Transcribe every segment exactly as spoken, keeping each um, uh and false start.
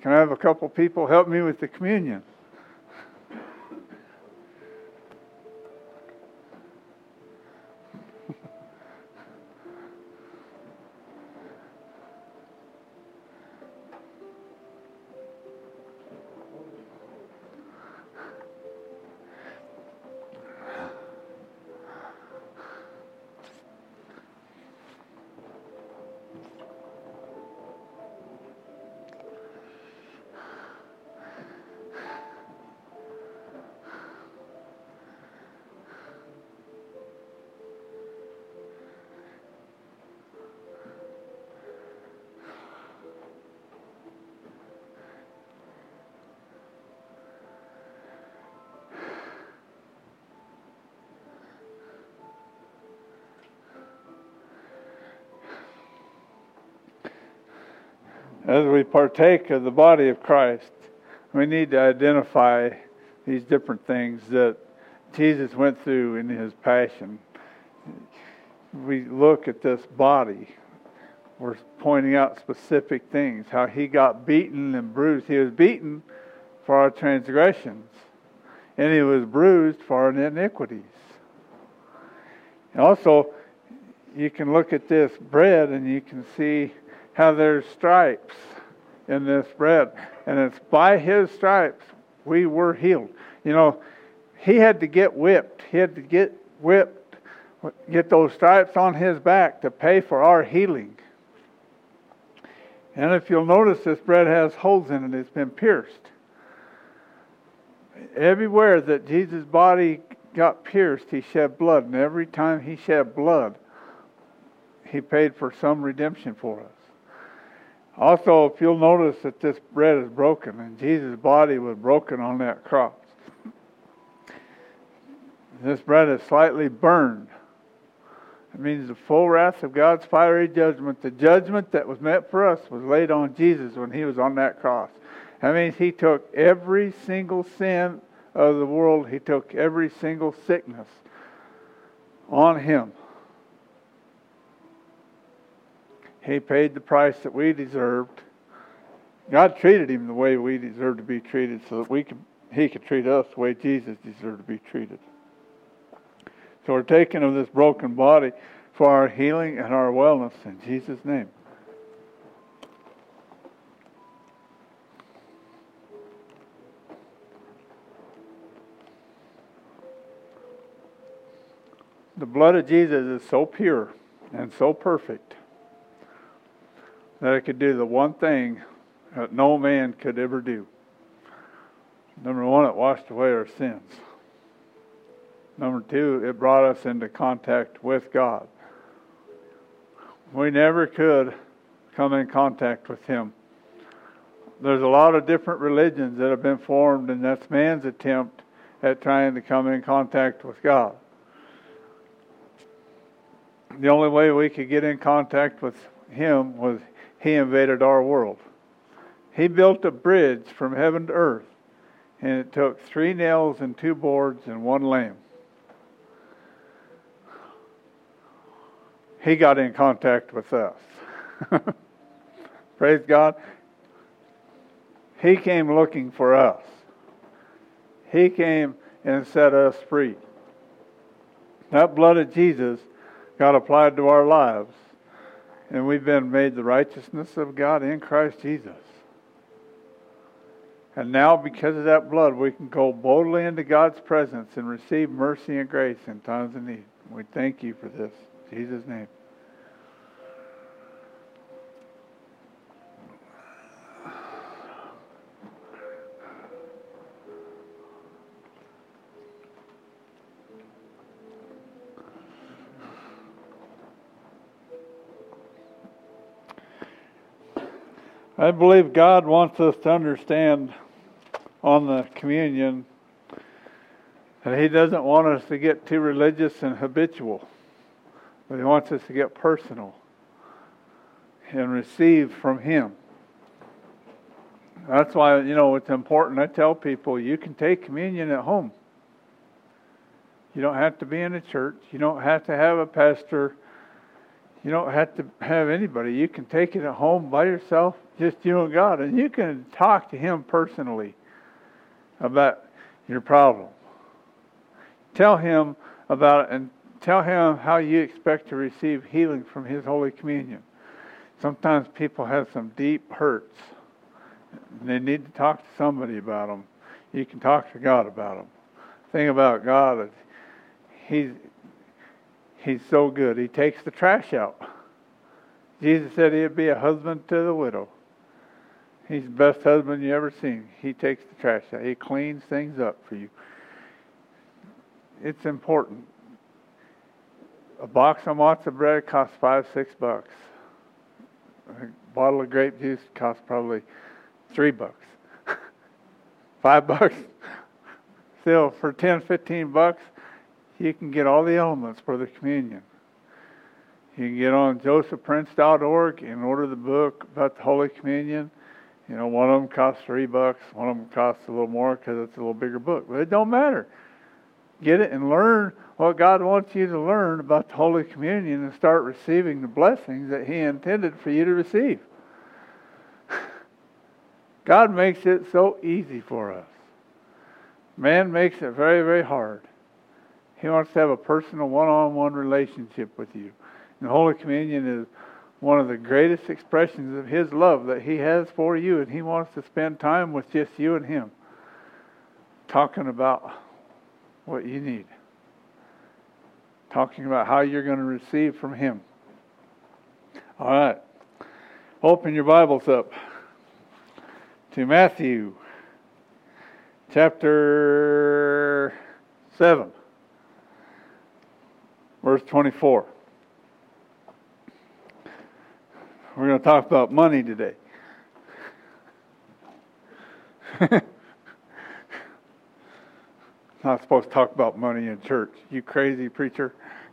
Can I have a couple people help me with the communion? As we partake of the body of Christ, we need to identify these different things that Jesus went through in his passion. We look at this body, we're pointing out specific things, how he got beaten and bruised. He was beaten for our transgressions, and he was bruised for our iniquities. And also, you can look at this bread and you can see how there's stripes in this bread. And it's by his stripes we were healed. You know, he had to get whipped. He had to get whipped, get those stripes on his back to pay for our healing. And if you'll notice, this bread has holes in it. It's been pierced. Everywhere that Jesus' body got pierced, he shed blood. And every time he shed blood, he paid for some redemption for us. Also, if you'll notice that this bread is broken, and Jesus' body was broken on that cross. This bread is slightly burned. It means the full wrath of God's fiery judgment, the judgment that was meant for us, was laid on Jesus when he was on that cross. That means he took every single sin of the world. He took every single sickness on him. He paid the price that we deserved. God treated him the way we deserve to be treated, so that we could, he could treat us the way Jesus deserved to be treated. So we're taking of this broken body for our healing and our wellness in Jesus' name. The blood of Jesus is so pure and so perfect that it could do the one thing that no man could ever do. Number one, it washed away our sins. Number two, it brought us into contact with God. We never could come in contact with him. There's a lot of different religions that have been formed, and that's man's attempt at trying to come in contact with God. The only way we could get in contact with him was he invaded our world. He built a bridge from heaven to earth, and it took three nails and two boards and one lamb. He got in contact with us. Praise God. He came looking for us. He came and set us free. That blood of Jesus got applied to our lives, and we've been made the righteousness of God in Christ Jesus. And now, because of that blood, we can go boldly into God's presence and receive mercy and grace in times of need. We thank you for this. In Jesus' name. I believe God wants us to understand on the communion that he doesn't want us to get too religious and habitual, but he wants us to get personal and receive from him. That's why, you know, it's important. I tell people, you can take communion at home. You don't have to be in a church. You don't have to have a pastor, You don't have to have anybody. You can take it at home by yourself, just you and God, and you can talk to Him personally about your problem. Tell Him about it and tell Him how you expect to receive healing from His Holy Communion. Sometimes people have some deep hurts, and they need to talk to somebody about them. You can talk to God about them. The thing about God is He's He's so good. He takes the trash out. Jesus said He'd be a husband to the widow. He's the best husband you ever seen. He takes the trash out. He cleans things up for you. It's important. A box of matzo bread costs five, six bucks. A bottle of grape juice costs probably three bucks. Five bucks. Still, for ten, fifteen bucks, you can get all the elements for the communion. You can get on joseph prince dot org and order the book about the Holy Communion. You know, one of them costs three bucks. One of them costs a little more because it's a little bigger book. But it don't matter. Get it and learn what God wants you to learn about the Holy Communion and start receiving the blessings that He intended for you to receive. God makes it so easy for us. Man makes it very, very hard. He wants to have a personal one-on-one relationship with you. And the Holy Communion is one of the greatest expressions of His love that He has for you, and He wants to spend time with just you and Him, talking about what you need, talking about how you're going to receive from Him. All right. Open your Bibles up to Matthew chapter seven, verse twenty-four. We're going to talk about money today. Not supposed to talk about money in church. You crazy preacher.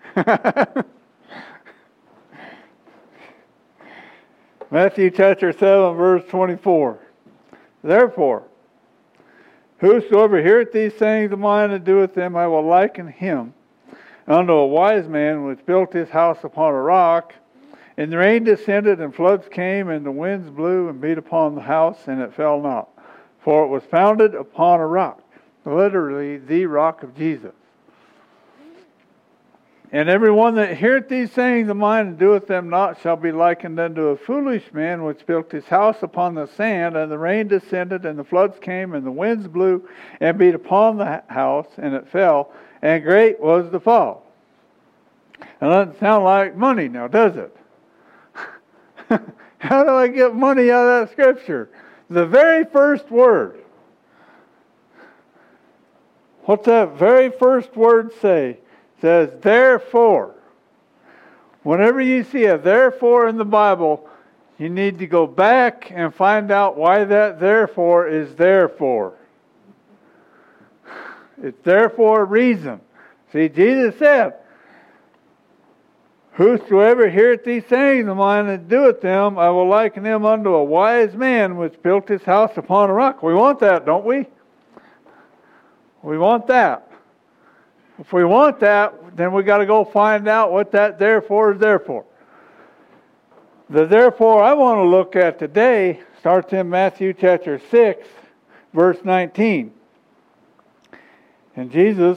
Matthew chapter seven, verse twenty-four. Therefore, whosoever heareth these sayings of mine and doeth them, I will liken him unto a wise man which built his house upon a rock. And the rain descended, and floods came, and the winds blew and beat upon the house, and it fell not. For it was founded upon a rock. Literally, the rock of Jesus. And every one that heareth these sayings of mine and doeth them not shall be likened unto a foolish man which built his house upon the sand, and the rain descended, and the floods came, and the winds blew and beat upon the house, and it fell, and great was the fall. That doesn't sound like money now, does it? How do I get money out of that scripture? The very first word. What's that very first word say? It says, therefore. Whenever you see a therefore in the Bible, you need to go back and find out why that therefore is there for. It's there for a reason. See, Jesus said, whosoever heareth these sayings of mine and doeth them, I will liken him unto a wise man which built his house upon a rock. We want that, don't we? We want that. If we want that, then we got to go find out what that therefore is there for. The therefore I want to look at today starts in Matthew chapter six, verse nineteen. And Jesus,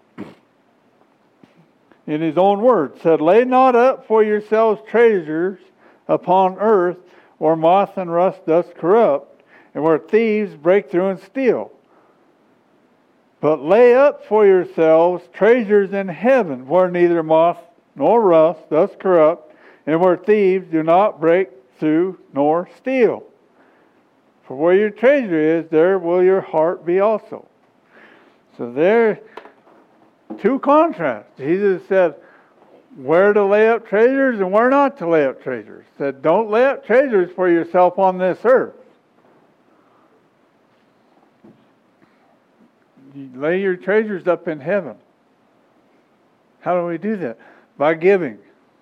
in His own words, said, lay not up for yourselves treasures upon earth, where moth and rust doth corrupt, and where thieves break through and steal. But lay up for yourselves treasures in heaven, where neither moth nor rust doth corrupt, and where thieves do not break through nor steal. For where your treasure is, there will your heart be also. So there two contrasts. Jesus said where to lay up treasures and where not to lay up treasures. He said, don't lay up treasures for yourself on this earth. You lay your treasures up in heaven. How do we do that? By giving.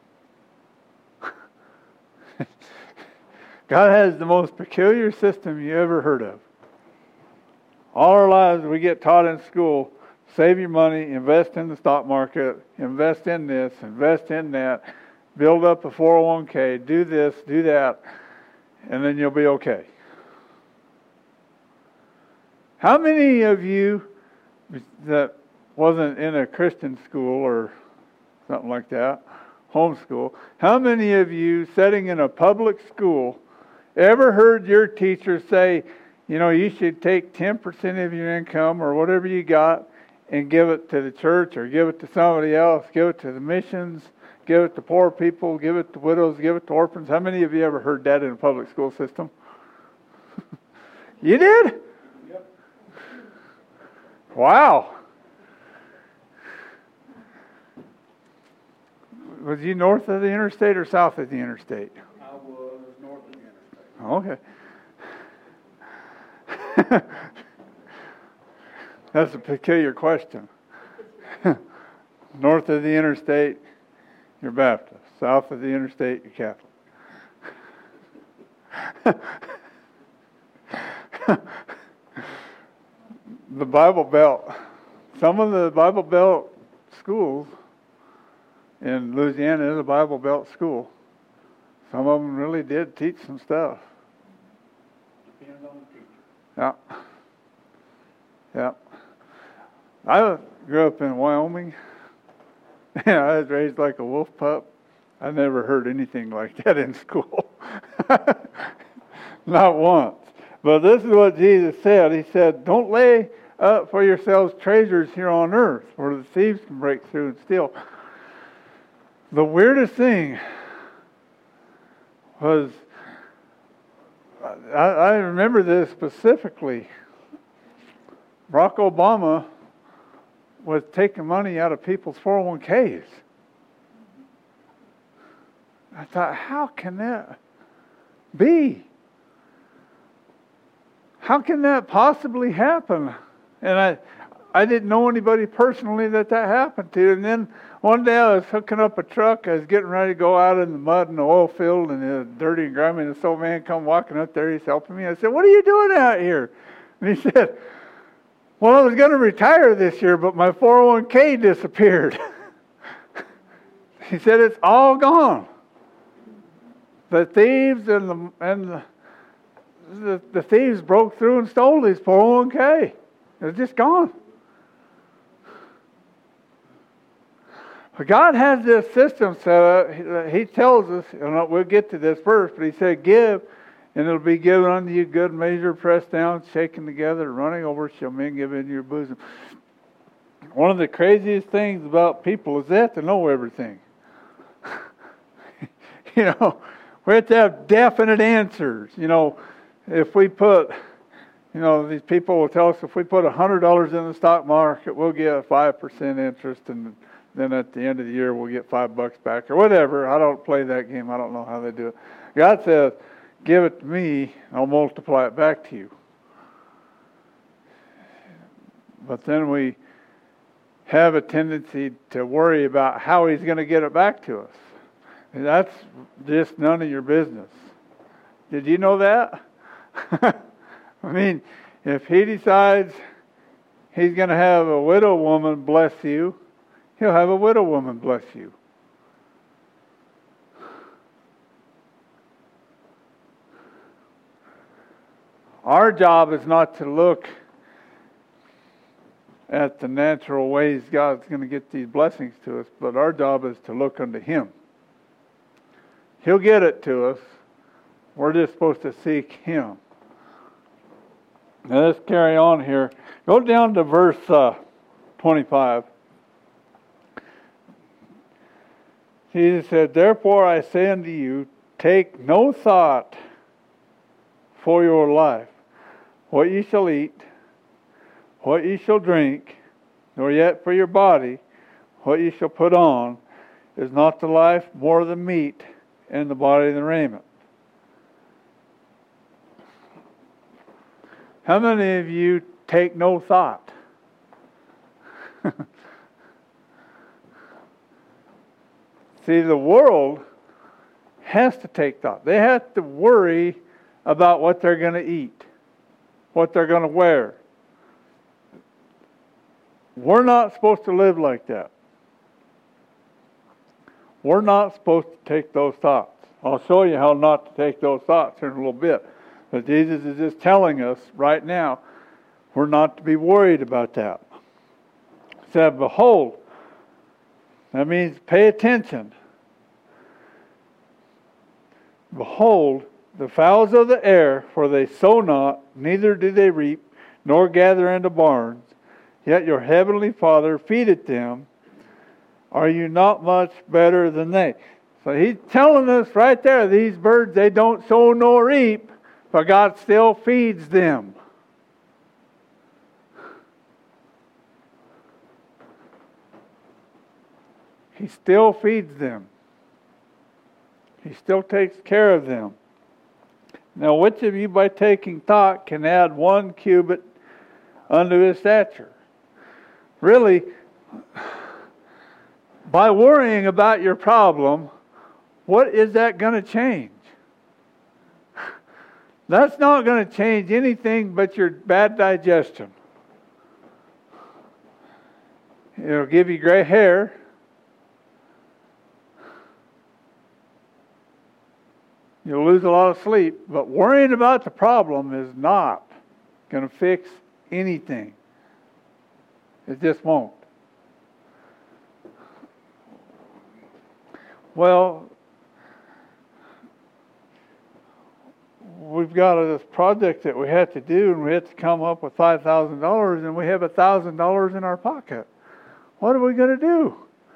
God has the most peculiar system you ever heard of. All our lives we get taught in school, save your money, invest in the stock market, invest in this, invest in that, build up a four oh one k, do this, do that, and then you'll be okay. How many of you that wasn't in a Christian school or something like that, homeschool, how many of you sitting in a public school ever heard your teacher say, you know, you should take ten percent of your income or whatever you got and give it to the church or give it to somebody else, give it to the missions, give it to poor people, give it to widows, give it to orphans? How many of you ever heard that in a public school system? You did? Yep. Wow. Was you north of the interstate or south of the interstate? I was north of the interstate. Okay. That's a peculiar question. North of the interstate, you're Baptist. South of the interstate, you're Catholic. The Bible Belt. Some of the Bible Belt schools in Louisiana is a Bible Belt school. Some of them really did teach some stuff. Depends on the teacher. Yeah. Yeah. I grew up in Wyoming. Yeah, I was raised like a wolf pup. I never heard anything like that in school. Not once. But this is what Jesus said. He said, don't lay up for yourselves treasures here on earth where the thieves can break through and steal. The weirdest thing was, I, I remember this specifically. Barack Obama was taking money out of people's four oh one k's. I thought, how can that be? How can that possibly happen? And I I didn't know anybody personally that that happened to. And then one day I was hooking up a truck. I was getting ready to go out in the mud in the oil field and it was dirty and grimy. And this old man come walking up there. He's helping me. I said, what are you doing out here? And he said, well, I was going to retire this year, but my four oh one k disappeared. He said, it's all gone. The thieves and the and the, the, the thieves broke through and stole his four oh one k. It's just gone. But God has this system set up. He tells us, and we'll get to this verse, but He said, give, and it'll be given unto you, good measure, pressed down, shaken together, running over, shall men give into your bosom. One of the craziest things about people is they have to know everything. You know, we have to have definite answers. You know, if we put, you know, these people will tell us if we put one hundred dollars in the stock market, we'll get five percent interest, and then at the end of the year, we'll get five bucks back or whatever. I don't play that game. I don't know how they do it. God says, give it to me, I'll multiply it back to you. But then we have a tendency to worry about how He's going to get it back to us. And that's just none of your business. Did you know that? I mean, if He decides He's going to have a widow woman bless you, He'll have a widow woman bless you. Our job is not to look at the natural ways God's going to get these blessings to us, but our job is to look unto Him. He'll get it to us. We're just supposed to seek Him. Now let's carry on here. Go down to verse uh, twenty-five. Jesus said, therefore I say unto you, take no thought for your life, what ye shall eat, what ye shall drink, nor yet for your body, what ye shall put on. Is not the life more than meat, and the body than raiment? How many of you take no thought? See, the world has to take thought. They have to worry about what they're going to eat, what they're going to wear. We're not supposed to live like that. We're not supposed to take those thoughts. I'll show you how not to take those thoughts in a little bit. But Jesus is just telling us right now, we're not to be worried about that. He said, behold, that means pay attention. Behold, the fowls of the air, for they sow not, neither do they reap, nor gather into barns, yet your heavenly Father feedeth them. Are you not much better than they? So he's telling us right there, these birds, they don't sow nor reap, but God still feeds them. He still feeds them. He still takes care of them. Now, which of you by taking thought can add one cubit unto his stature? Really, by worrying about your problem, what is that going to change? That's not going to change anything but your bad digestion. It'll give you gray hair. You'll lose a lot of sleep, but worrying about the problem is not going to fix anything. It just won't. Well, we've got this project that we had to do, and we had to come up with five thousand dollars, and we have one thousand dollars in our pocket. What are we going to do?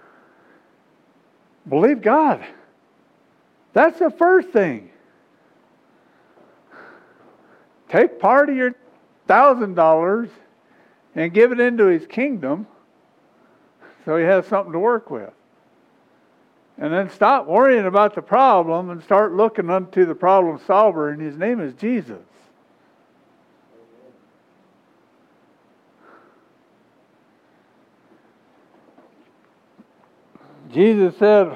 Believe God. That's the first thing. Take part of your one thousand dollars and give it into His kingdom so He has something to work with. And then stop worrying about the problem and start looking unto the problem solver, and His name is Jesus. Jesus said,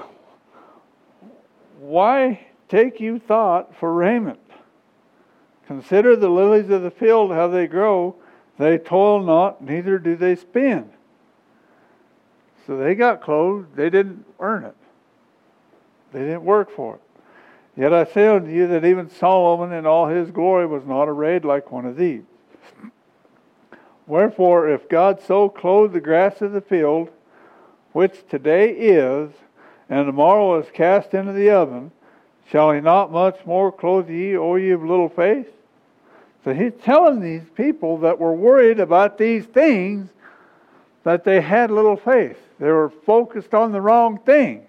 why take you thought for raiment? Consider the lilies of the field, how they grow. They toil not, neither do they spin. So they got clothes. They didn't earn it. They didn't work for it. Yet I say unto you that even Solomon in all his glory was not arrayed like one of these. Wherefore, if God so clothe the grass of the field, which today is, and tomorrow is cast into the oven, shall He not much more clothe ye, O ye of little faith? So He's telling these people that were worried about these things that they had little faith. They were focused on the wrong thing.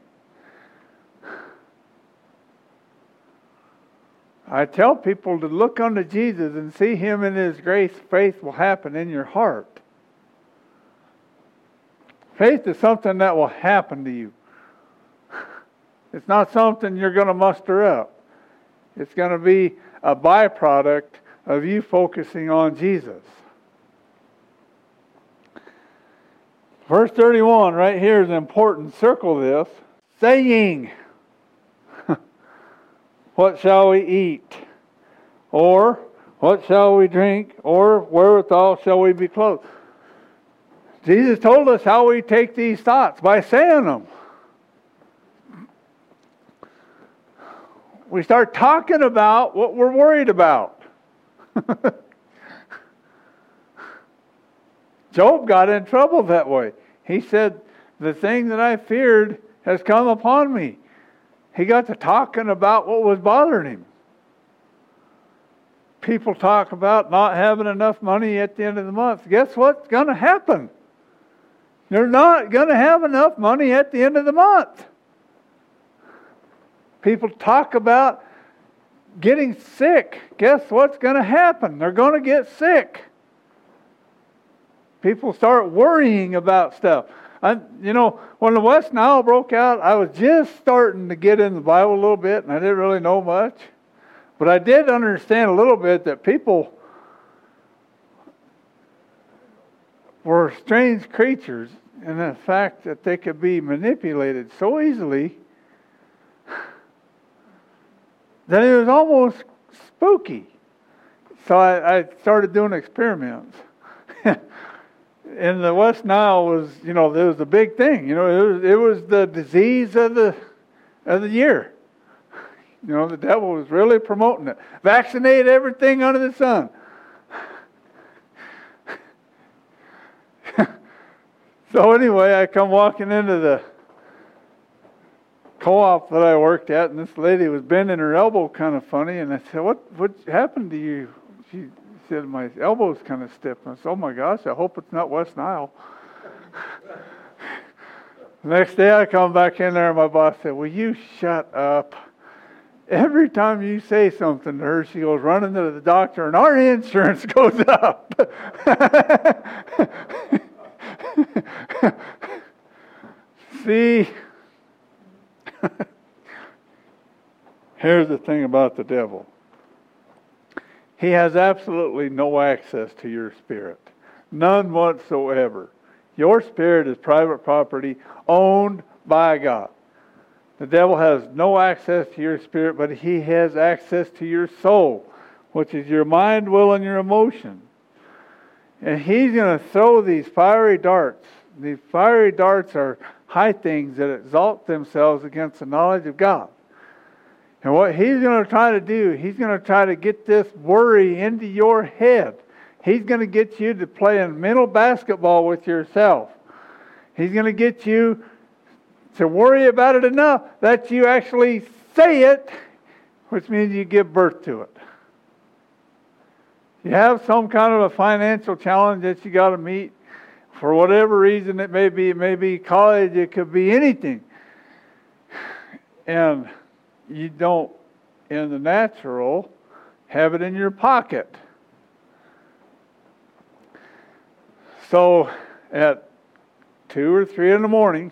I tell people to look unto Jesus and see Him in His grace. Faith will happen in your heart. Faith is something that will happen to you. It's not something you're going to muster up. It's going to be a byproduct of you focusing on Jesus. Verse thirty-one right here is important. Circle this. Saying, what shall we eat? Or what shall we drink? Or wherewithal shall we be clothed? Jesus told us how we take these thoughts, by saying them. We start talking about what we're worried about. Job got in trouble that way. He said, the thing that I feared has come upon me. He got to talking about what was bothering him. People talk about not having enough money at the end of the month. Guess what's going to happen? You're not going to have enough money at the end of the month. People talk about getting sick. Guess what's going to happen? They're going to get sick. People start worrying about stuff. I, you know, when the West Nile broke out, I was just starting to get in the Bible a little bit, and I didn't really know much. But I did understand a little bit that people were strange creatures, and the fact that they could be manipulated so easily that it was almost spooky. So I, I started doing experiments. And the West Nile was, you know, it was a big thing. You know, it was, it was the disease of the of the year. You know, the devil was really promoting it. Vaccinate everything under the sun. So anyway, I come walking into the co-op that I worked at, and this lady was bending her elbow kind of funny, and I said, what what happened to you? She said, my elbow's kind of stiff. And I said, oh my gosh, I hope it's not West Nile. The next day I come back in there, and my boss said, will you shut up? Every time you say something to her, she goes running to the doctor, and our insurance goes up. See, here's the thing about the devil. He has absolutely no access to your spirit. None whatsoever. Your spirit is private property owned by God. The devil has no access to your spirit, but he has access to your soul, which is your mind, will, and your emotion. And he's going to throw these fiery darts. These fiery darts are high things that exalt themselves against the knowledge of God. And what he's going to try to do, he's going to try to get this worry into your head. He's going to get you to play in mental basketball with yourself. He's going to get you to worry about it enough that you actually say it, which means you give birth to it. You have some kind of a financial challenge that you got to meet for whatever reason it may be. It may be college, it could be anything. And you don't, in the natural, have it in your pocket. So at two or three in the morning,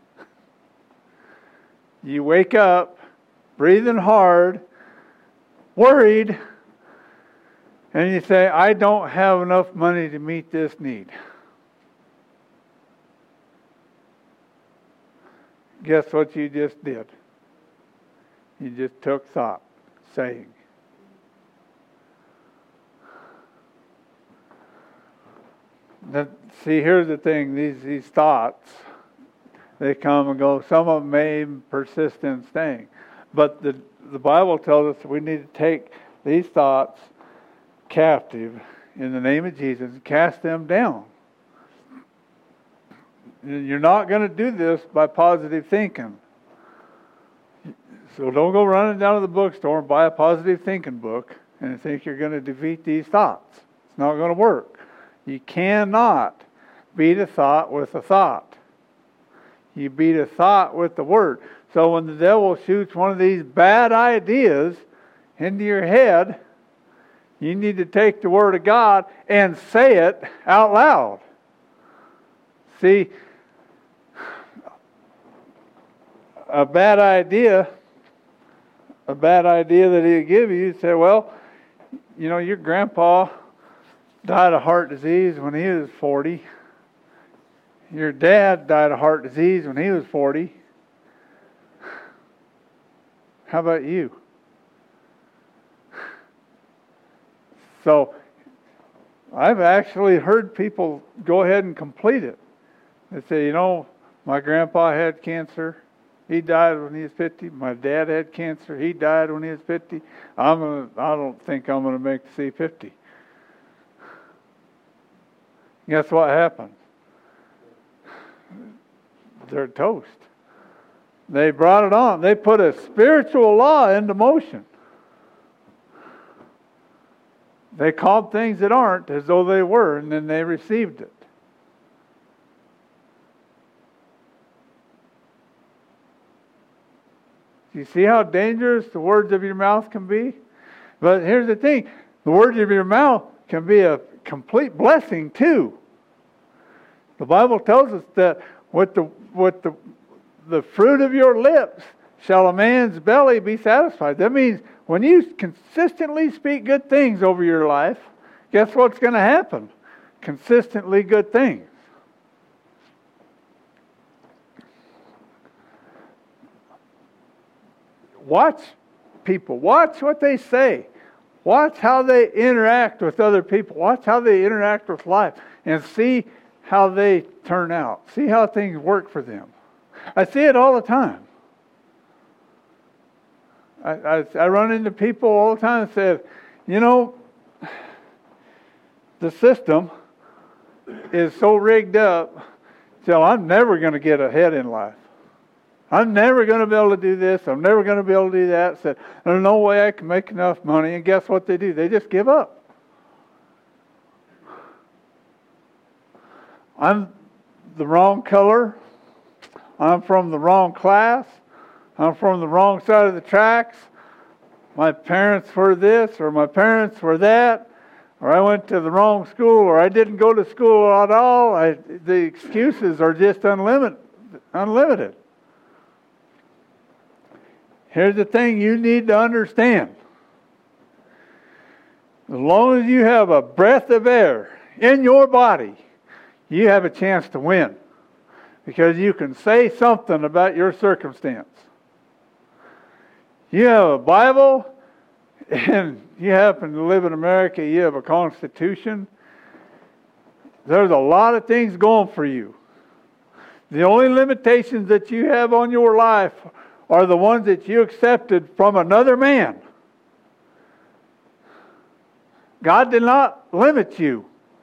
you wake up, breathing hard, worried, and you say, I don't have enough money to meet this need. Guess what you just did? You just took thought, saying. That, see, here's the thing. These these thoughts, they come and go. Some of them may persist in staying. But the, the Bible tells us we need to take these thoughts captive in the name of Jesus and cast them down. You're not going to do this by positive thinking. So don't go running down to the bookstore and buy a positive thinking book and think you're going to defeat these thoughts. It's not going to work. You cannot beat a thought with a thought. You beat a thought with the word. So when the devil shoots one of these bad ideas into your head, you need to take the word of God and say it out loud. See, a bad idea, a bad idea that he'll give you, you say, well, you know, your grandpa died of heart disease when he was forty. Your dad died of heart disease when he was forty. How about you? So, I've actually heard people go ahead and complete it. They say, you know, my grandpa had cancer. He died when he was fifty. My dad had cancer. He died when he was fifty. I'm gonna, I don't think I'm going to make the C fifty. Guess what happened? They're toast. They brought it on. They put a spiritual law into motion. They called things that aren't as though they were, and then they received it. You see how dangerous the words of your mouth can be? But here's the thing. The words of your mouth can be a complete blessing too. The Bible tells us that with the with the the fruit of your lips shall a man's belly be satisfied. That means when you consistently speak good things over your life, guess what's going to happen? Consistently good things. Watch people. Watch what they say. Watch how they interact with other people. Watch how they interact with life. And see how they turn out. See how things work for them. I see it all the time. I, I, I run into people all the time that said, you know, the system is so rigged up till I'm never going to get ahead in life. I'm never going to be able to do this. I'm never going to be able to do that. Said, there's no way I can make enough money. And guess what they do? They just give up. I'm the wrong color. I'm from the wrong class. I'm from the wrong side of the tracks. My parents were this, or my parents were that, or I went to the wrong school, or I didn't go to school at all. I, the excuses are just unlimited. unlimited. Here's the thing you need to understand. As long as you have a breath of air in your body, you have a chance to win. Because you can say something about your circumstance. You have a Bible, and you happen to live in America, you have a Constitution. There's a lot of things going for you. The only limitations that you have on your life are the ones that you accepted from another man. God did not limit you.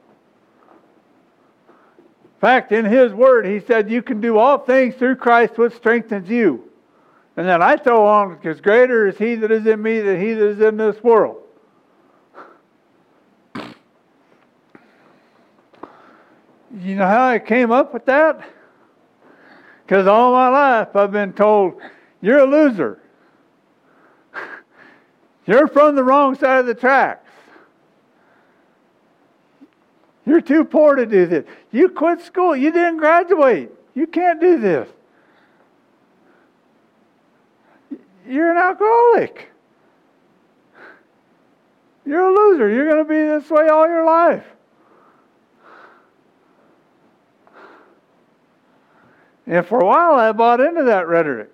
In fact, in His Word, He said you can do all things through Christ which strengthens you. And then I throw on, because greater is He that is in me than he that is in this world. You know how I came up with that? Because all my life I've been told, you're a loser. You're from the wrong side of the tracks. You're too poor to do this. You quit school. You didn't graduate. You can't do this. You're an alcoholic. You're a loser. You're going to be this way all your life. And for a while I bought into that rhetoric.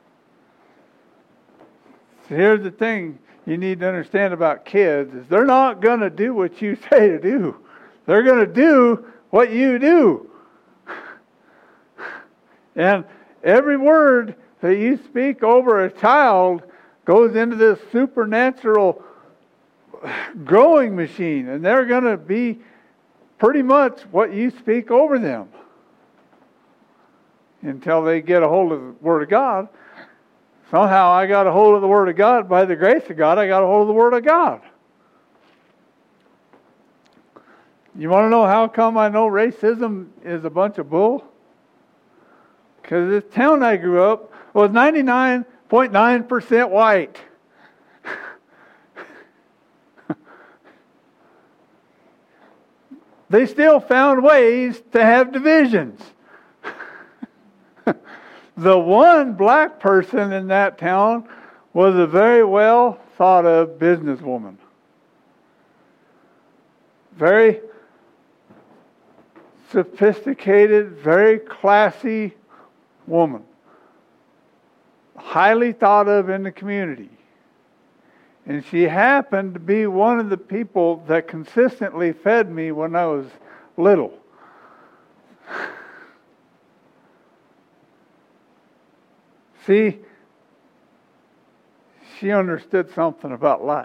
So here's the thing you need to understand about kids is they're not going to do what you say to do. They're going to do what you do. And every word that you speak over a child goes into this supernatural growing machine. And they're going to be pretty much what you speak over them. Until they get a hold of the Word of God. Somehow I got a hold of the Word of God. By the grace of God, I got a hold of the Word of God. You want to know how come I know racism is a bunch of bull? Because this town I grew up was ninety-nine point nine percent white. They still found ways to have divisions. The one black person in that town was a very well thought of businesswoman. Very sophisticated, very classy woman. Highly thought of in the community. And she happened to be one of the people that consistently fed me when I was little. See, she understood something about life.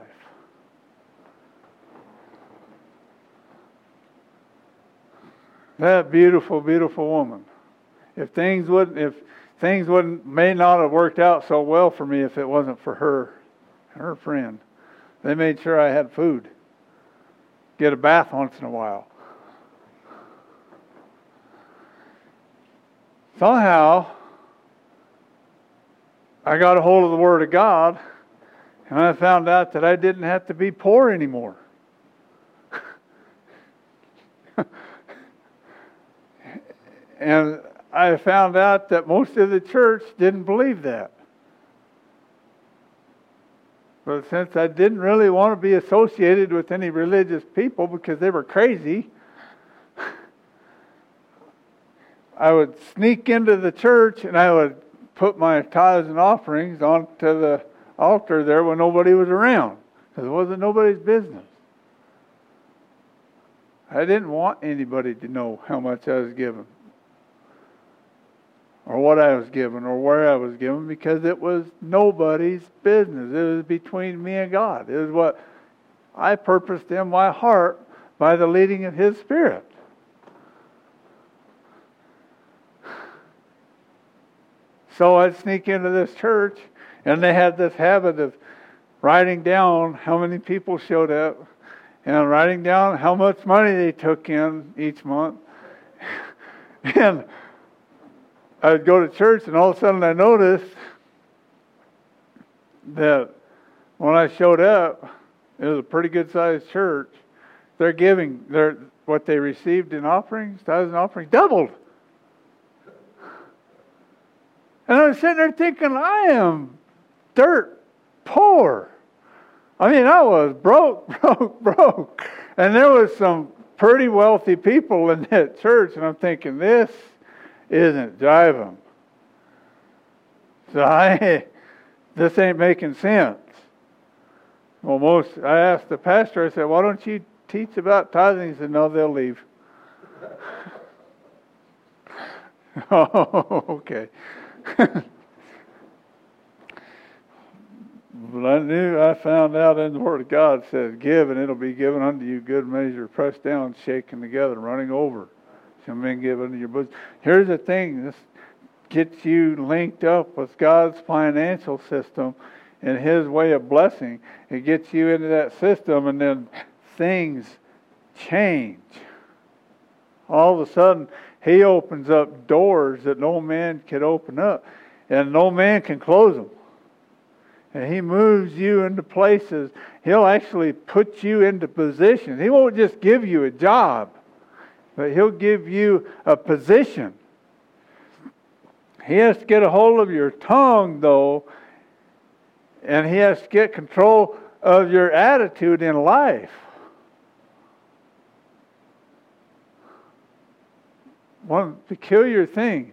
That beautiful, beautiful woman. If things wouldn't, if things wouldn't, may not have worked out so well for me if it wasn't for her and her friend. They made sure I had food. Get a bath once in a while. Somehow, I got a hold of the Word of God, and I found out that I didn't have to be poor anymore. And I found out that most of the church didn't believe that. But since I didn't really want to be associated with any religious people because they were crazy, I would sneak into the church and I would put my tithes and offerings onto the altar there when nobody was around. Because it wasn't nobody's business. I didn't want anybody to know how much I was giving. or what I was given or where I was given, because it was nobody's business. It was between me and God. It was what I purposed in my heart by the leading of His Spirit. So I'd sneak into this church, and they had this habit of writing down how many people showed up and writing down how much money they took in each month. And I'd go to church, and all of a sudden I noticed that when I showed up, it was a pretty good sized church. They're giving their what they received in offerings, tithes and offerings, doubled. And I was sitting there thinking, I am dirt poor. I mean, I was broke, broke, broke. And there was some pretty wealthy people in that church, and I'm thinking, this isn't jiving. So I, this ain't making sense. Well, most, I asked the pastor, I said, why don't you teach about tithing? He said, no, they'll leave. Oh, okay. But I knew, I found out in the Word of God says, give and it'll be given unto you, good measure, pressed down, shaken together, running over. Shall men give unto your bosom. Here's the thing, this gets you linked up with God's financial system and His way of blessing. It gets you into that system, and then things change. All of a sudden, He opens up doors that no man can open up, and no man can close them. And He moves you into places. He'll actually put you into positions. He won't just give you a job, but He'll give you a position. He has to get a hold of your tongue, though, and He has to get control of your attitude in life. One peculiar thing.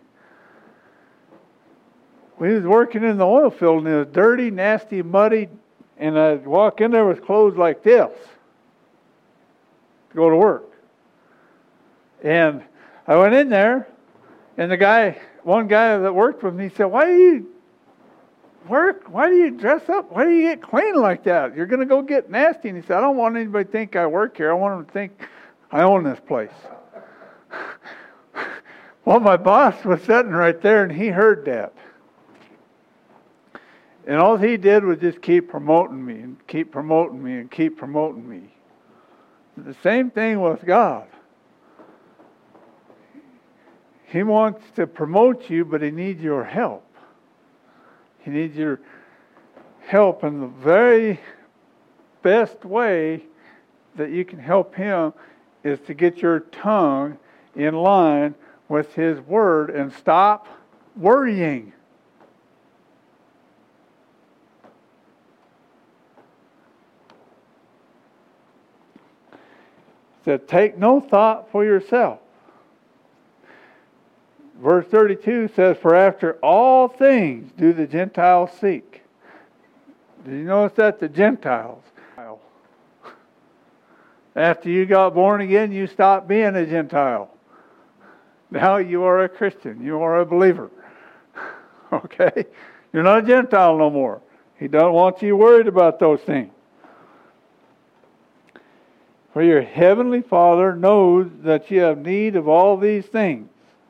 We was working in the oil field, and it was dirty, nasty, muddy, and I'd walk in there with clothes like this to go to work. And I went in there, and the guy, one guy that worked with me, said, why do you work? Why do you dress up? Why do you get clean like that? You're going to go get nasty. And he said, I don't want anybody to think I work here. I want them to think I own this place. Well, my boss was sitting right there, and he heard that. And all he did was just keep promoting me and keep promoting me and keep promoting me. The same thing with God. He wants to promote you, but He needs your help. He needs your help, and the very best way that you can help Him is to get your tongue in line with His Word and stop worrying. Said, take no thought for yourself. Verse thirty-two says, for after all things do the Gentiles seek. Did you notice that? The Gentiles. After you got born again, you stopped being a Gentile. Now you are a Christian. You are a believer. Okay? You're not a Gentile no more. He doesn't want you worried about those things. For your heavenly Father knows that you have need of all these things.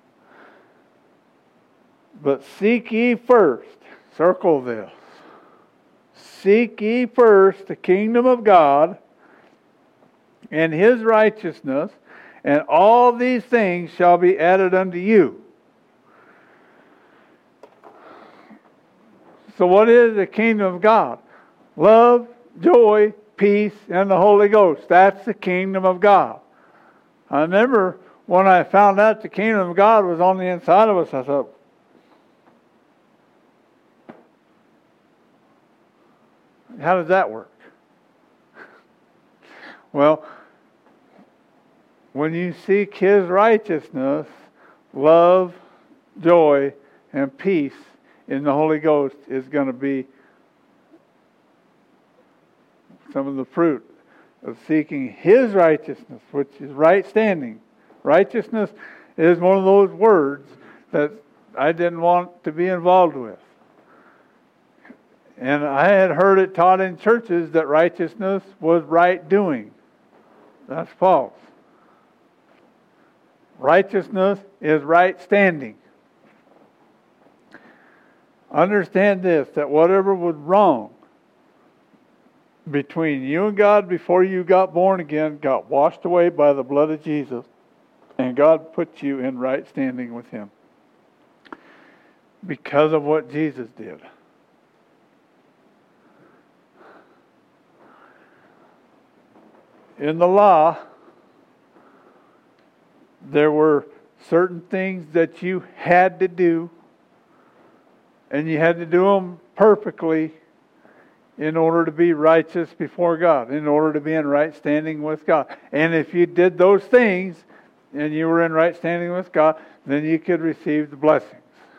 But seek ye first, circle this, seek ye first the kingdom of God and His righteousness, and all these things shall be added unto you. So what is the kingdom of God? Love, joy, peace, and the Holy Ghost. That's the kingdom of God. I remember when I found out the kingdom of God was on the inside of us, I thought, how does that work? Well, when you seek His righteousness, love, joy, and peace in the Holy Ghost is going to be some of the fruit of seeking His righteousness, which is right standing. Righteousness is one of those words that I didn't want to be involved with. And I had heard it taught in churches that righteousness was right doing. That's false. Righteousness is right standing. Understand this, that whatever was wrong between you and God before you got born again got washed away by the blood of Jesus, and God put you in right standing with Him because of what Jesus did. In the law, there were certain things that you had to do, and you had to do them perfectly in order to be righteous before God, in order to be in right standing with God. And if you did those things, and you were in right standing with God, then you could receive the blessings.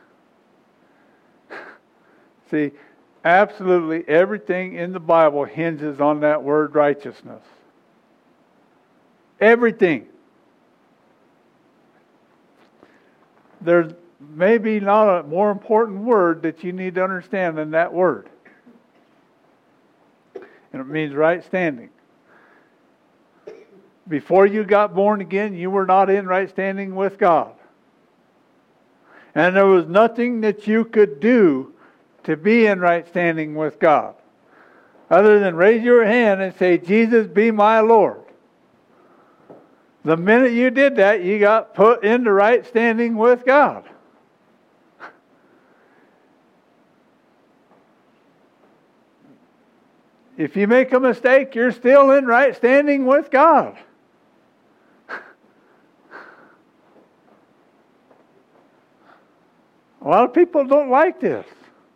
See, absolutely everything in the Bible hinges on that word righteousness. Everything. There's maybe not a more important word that you need to understand than that word. And it means right standing. Before you got born again, you were not in right standing with God. And there was nothing that you could do to be in right standing with God, other than raise your hand and say, Jesus, be my Lord. The minute you did that, you got put into right standing with God. If you make a mistake, you're still in right standing with God. A lot of people don't like this.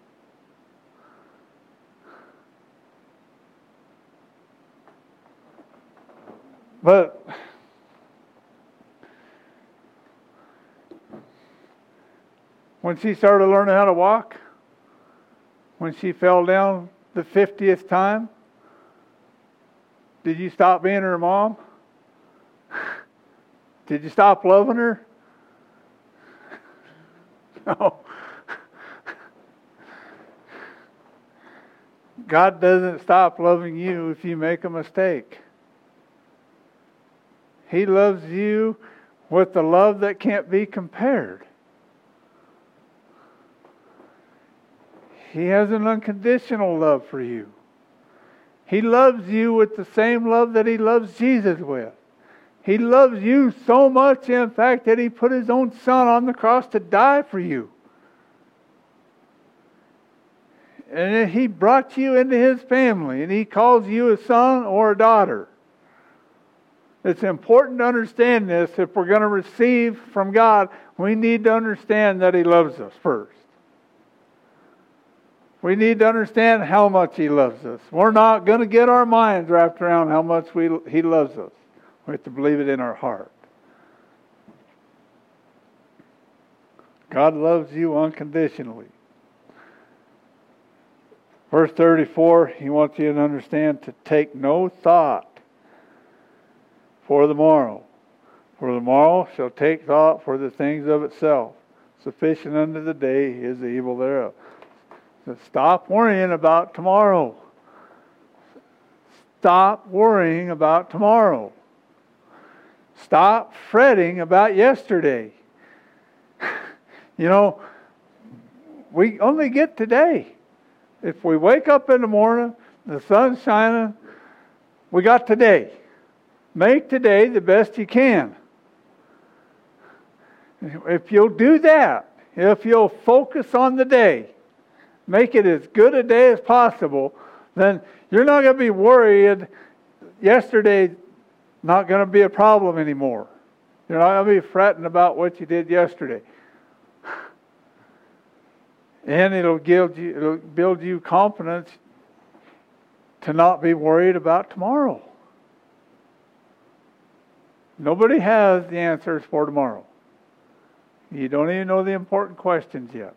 But when she started learning how to walk, when she fell down the fiftieth time, did you stop being her mom? Did you stop loving her? No. God doesn't stop loving you if you make a mistake. He loves you with the love that can't be compared. He has an unconditional love for you. He loves you with the same love that He loves Jesus with. He loves you so much, in fact, that He put His own Son on the cross to die for you. And He brought you into His family, and He calls you a son or a daughter. It's important to understand this. If we're going to receive from God, we need to understand that He loves us first. We need to understand how much He loves us. We're not going to get our minds wrapped around how much we, He loves us. We have to believe it in our heart. God loves you unconditionally. Verse thirty-four, He wants you to understand to take no thought for the morrow. For the morrow shall take thought for the things of itself. Sufficient unto the day is the evil thereof. So stop worrying about tomorrow. Stop worrying about tomorrow. Stop fretting about yesterday. You know, we only get today. If we wake up in the morning, the sun's shining, we got today. Make today the best you can. If you'll do that, if you'll focus on the day, make it as good a day as possible, then you're not going to be worried yesterday's not going to be a problem anymore. You're not going to be fretting about what you did yesterday. And it'll give you, it'll build you confidence to not be worried about tomorrow. Nobody has the answers for tomorrow. You don't even know the important questions yet.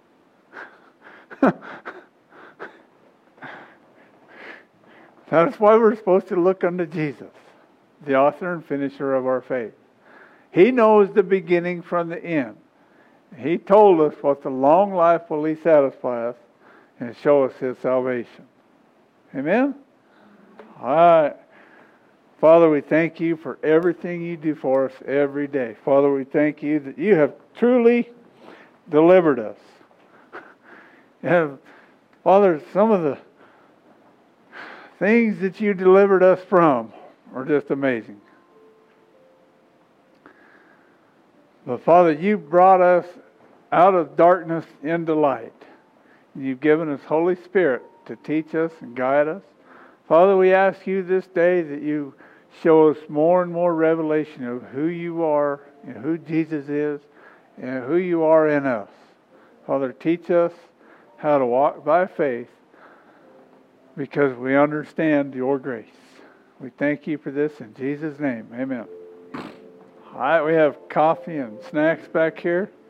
That's why we're supposed to look unto Jesus, the author and finisher of our faith. He knows the beginning from the end. He told us what the long life will He satisfy us and show us His salvation. Amen? All right. Father, we thank You for everything You do for us every day. Father, we thank You that You have truly delivered us. And Father, some of the things that You delivered us from are just amazing. But Father, You brought us out of darkness into light. You've given us Holy Spirit to teach us and guide us. Father, we ask You this day that You show us more and more revelation of who You are and who Jesus is and who You are in us. Father, teach us how to walk by faith because we understand Your grace. We thank You for this in Jesus' name. Amen. All right, we have coffee and snacks back here.